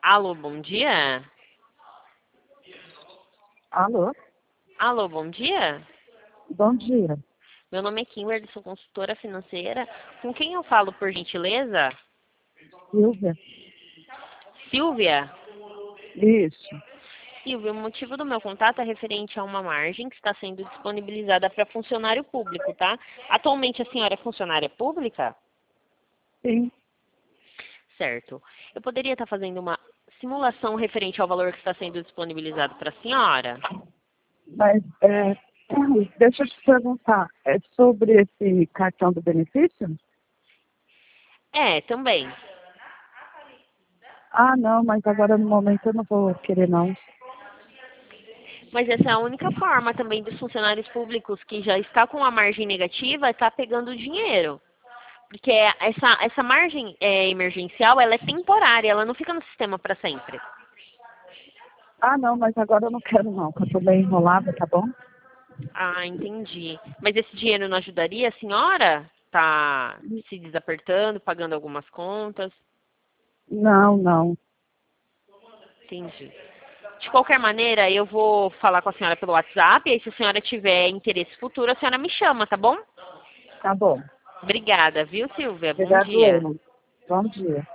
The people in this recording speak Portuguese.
Alô, bom dia? Alô, Alô, bom dia? bom dia. Meu nome é Kimberly, sou consultora financeira. Com quem eu falo, por gentileza? Silvia? Silvia? Isso. Silvia, o motivo do meu contato é referente a uma margem que está sendo disponibilizada para funcionário público, tá? Atualmente a senhora é funcionária pública? Sim, Certo. Eu poderia estar fazendo uma simulação referente ao valor que está sendo disponibilizado para a senhora? mas deixa eu te perguntar, é sobre esse cartão do benefício? É, também. Ah, não, mas agora no momento eu não vou querer não. Mas essa é a única forma também dos funcionários públicos que já está com a margem negativa, está pegando dinheiro. Porque essa margem emergencial, ela é temporária, ela não fica no sistema para sempre. Ah, não, mas agora eu não quero não, que eu tô bem enrolada, tá bom? Ah, entendi. Mas esse dinheiro não ajudaria a senhora? Tá se desapertando, pagando algumas contas? Não, não, Entendi. De qualquer maneira, eu vou falar com a senhora pelo WhatsApp, e aí se a senhora tiver interesse futuro, a senhora me chama, tá bom? tá bom. Obrigada, viu, Silvia? Bom Obrigado, dia. eu. Bom dia.